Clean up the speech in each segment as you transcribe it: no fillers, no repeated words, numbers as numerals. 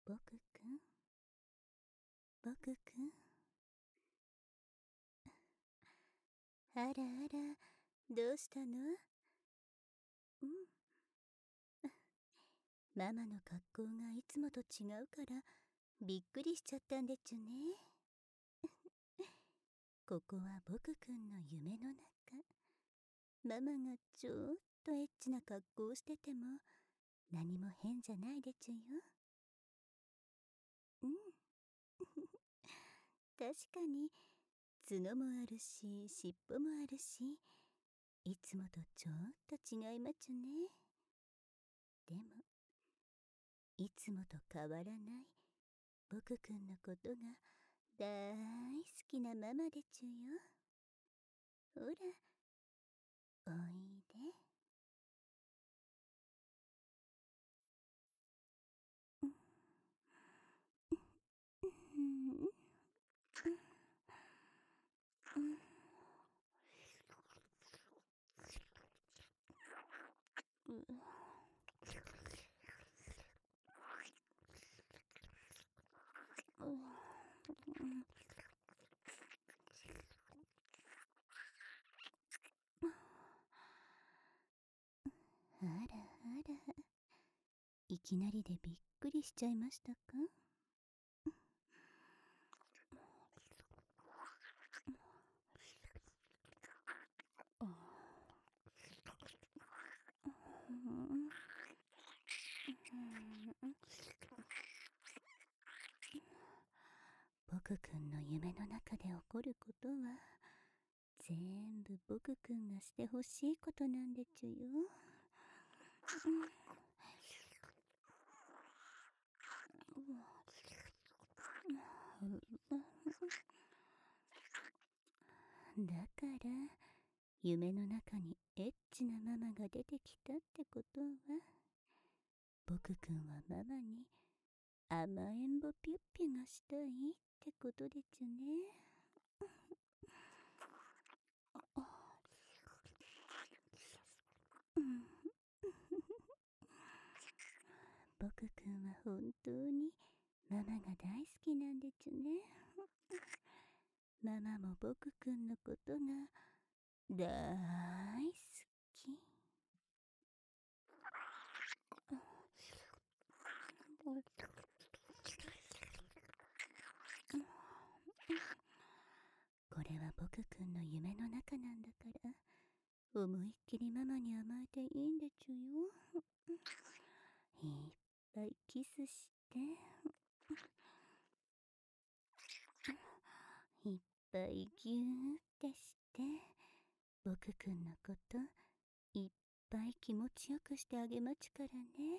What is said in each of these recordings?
僕くん、僕くん。あらあら、どうしたの？うん。ママの格好がいつもと違うからびっくりしちゃったんでちゅね。ここは僕くんの夢の中。ママがちょっとエッチな格好をしてても何も変じゃないでちゅよ。うん。確かに角もあるし尻尾もあるし、いつもとちょっと違いまちゅね。でもいつもと変わらない僕くんのことが大好きなママでちゅよ。ほら、おいで。あらあら、いきなりでびっくりしちゃいましたか？僕くんの夢の中で起こることは全部僕くんがしてほしいことなんでちゅよ。だから夢の中にエッチなママが出てきたってことは、僕くんはママに甘えんぼピュッピュがしたいってことでちゅね。僕くんは本当にママが大好きなんでちゅね。ママも僕くんのことが大好き。これは僕くんの夢の中なんだから思いっきりママに甘えていいんでちゅよ。いっぱいキスして、いっぱいギューってして、僕くんのこといっぱい気持ちよくしてあげまちからね。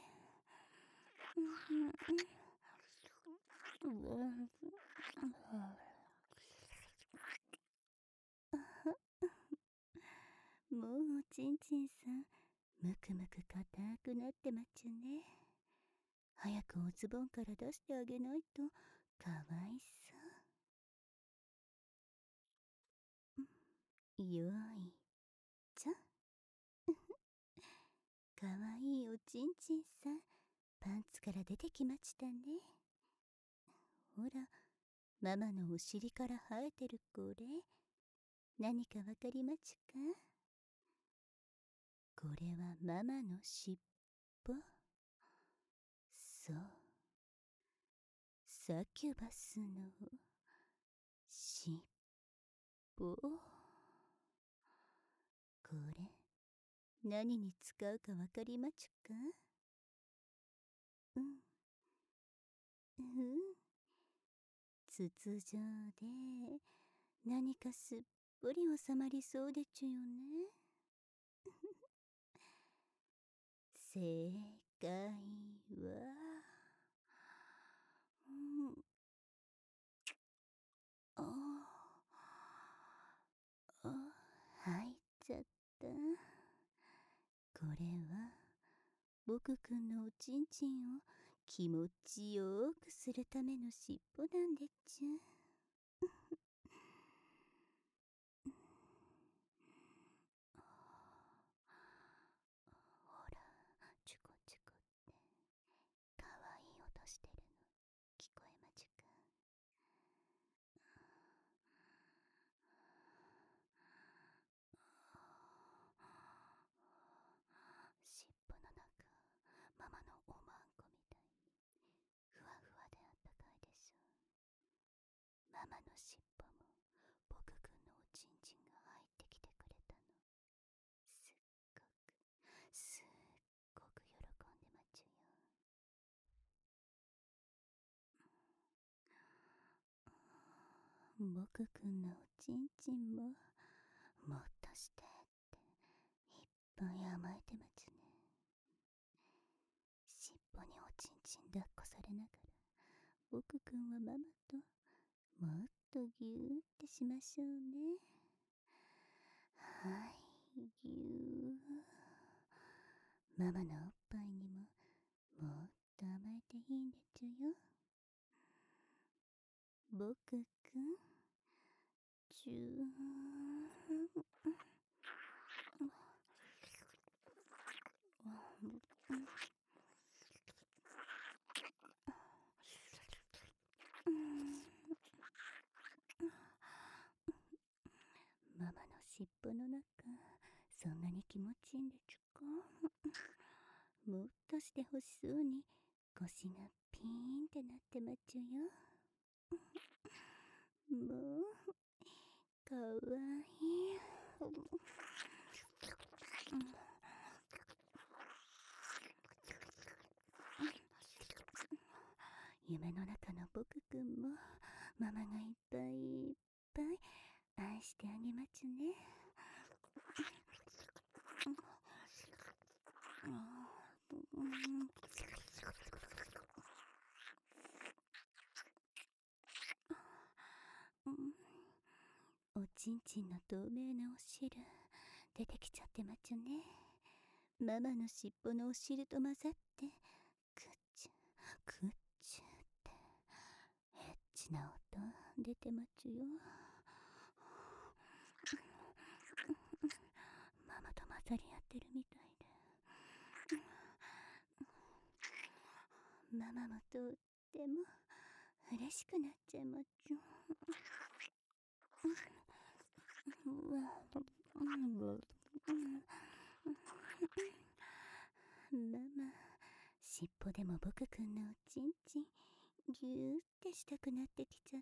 もうちんちんさん、むくむく硬くなってまっちゅね。早くおズボンから出してあげないとかわいそう。よいちょ。かわいいおちんちんさん、パンツから出てきましたね。ほら、ママのお尻から生えてるこれ、何かわかりまちか？これはママの尻尾。そう、サキュバスの尻尾。これ何に使うかわかりまちか？うん、うん、筒状で何かすっぽり収まりそうでちゅよね。正解は、うん、ああ、入っちゃった。これは僕くんのおちんちんを気持ちよくするための尻尾なんでちゅ。ほら、チュコチュコってかわいい音してるの。 ママのおまんこみたいにふわふわであったかいでしょう。ママの尻尾も僕くんのおちんちんが入ってきてくれたの。すっごく喜んでまちゅよ。僕くんのおちんちんももっとしてっていっぱい甘えてまちゅね。尻尾におちんちん抱っこされながら僕くんはママともっとぎゅーってしましょうね。はい、ぎゅー。ママのおっぱいにももっと甘えていいんでちゅよ。僕くん、ちゅー。ママの尻尾の中、そんなに気持ちいいんでちゅか。もっとしてほしそうに腰がピーンってなってまっちゅよ。もうかわいい。夢の中の僕くんもママがいっぱいいっぱい愛してあげまちゅね。おちんちんの透明なお汁出てきちゃってまちゅね。ママの尻尾のお汁と混ざってくっちゅくっちゅってエッチな音出てまちゅよ。ママと混ざり合ってるみたいでママもとっても嬉しくなっちゃいまちゅ。ママ、尻尾でも僕くんのおちんちんぎゅーってしたくなってきちゃった。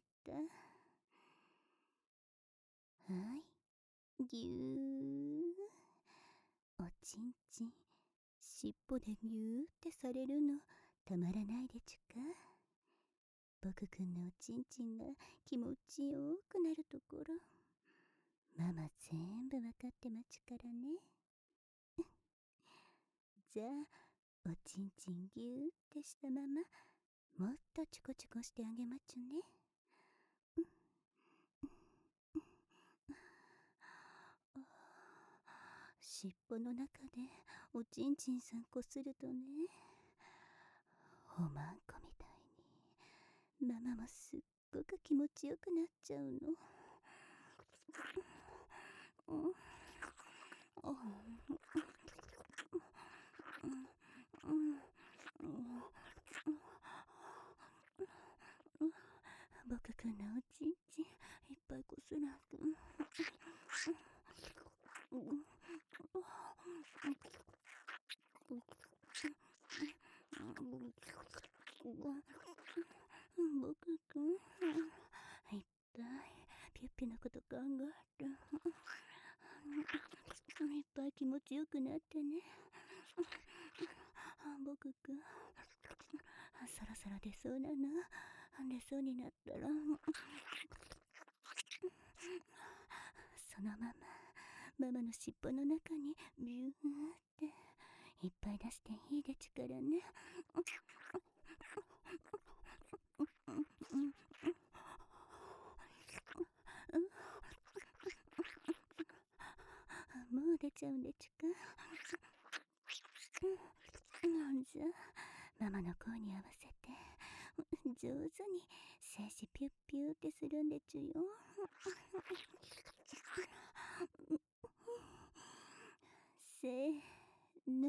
はい、ぎゅー。おちんちん尻尾でぎゅーってされるのたまらないでちゅか。僕くんのおちんちんが気持ちよくなるところママ全部わかってまちゅからね。じゃあおちんちんぎゅーってしたままもっとチョコチョコしてあげまちゅね。尻尾の中でおちんちんさんこするとね、おまんこみたいにママもすっごく気持ちよくなっちゃうの。僕くんのおちんちんいっぱいこすらんと。僕くんいっぱいピュッピュのこと考えていっぱい気持ちよくなってね。僕くんそろそろ出そうなの。出そうになったらそのままママの尻尾の中にビューっていっぱい出していいでちゅからね。もう出ちゃうんでちゅか。じゃあママの声に合わせて上手に精子ピュッピューってするんでちゅよ。せーの、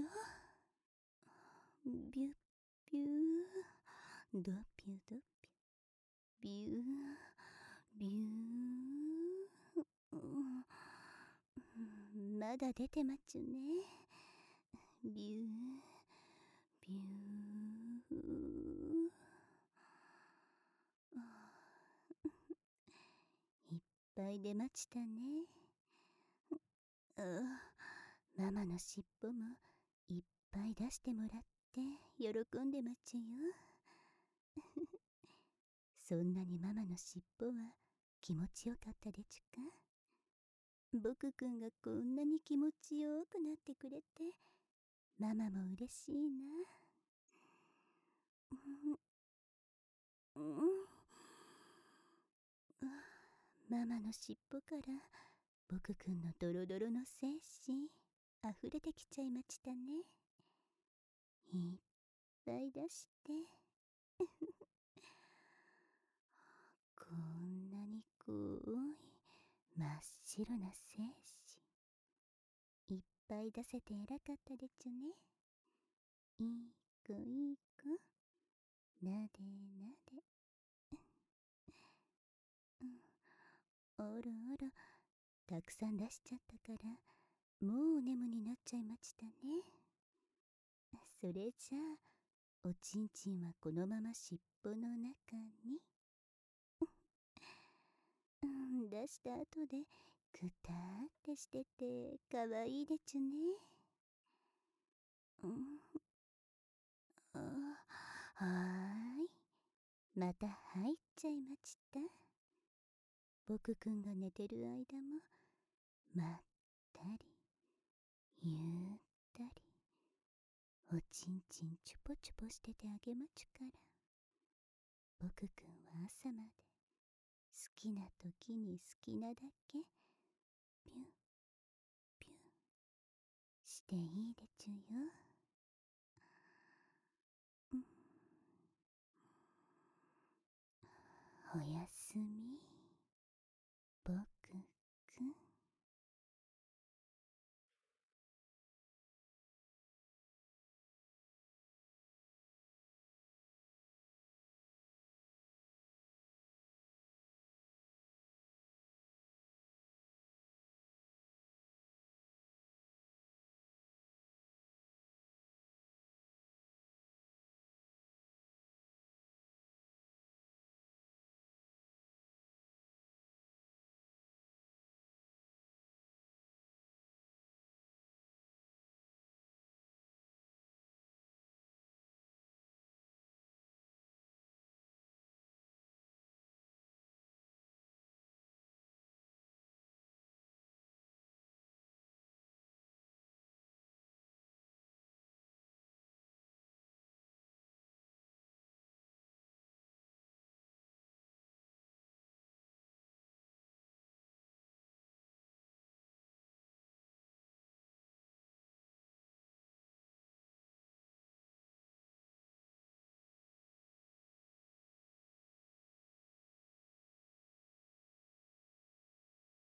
ビュッピュー、ドピュドピュ、ビュービュー。まだ出てまちゅね。ビュービューい出ましたね。ママの尻尾もいっぱい出してもらって喜んでまちゅよ。そんなにママの尻尾は気持ちよかったでちゅか。僕くんがこんなに気持ちよくなってくれてママも嬉しいな。うん、ママの尻尾から僕くんのドロドロの精子溢れてきちゃいましたね。いっぱい出してこんなに濃い真っ白な精子いっぱい出せて偉かったでちゅね。いい子いい子、なでなで。あらあら、たくさん出しちゃったからもうお眠になっちゃいましたね。それじゃあおちんちんはこのまま尻尾の中に出した後でくたーってしててかわいいでちゅね。はーい、また入っちゃいました。僕くんが寝てる間もまったりゆったりおちんちんチュポチュポしててあげまちゅから。僕くんは朝まで好きな時に好きなだけピュンピュンしていいでちゅよ。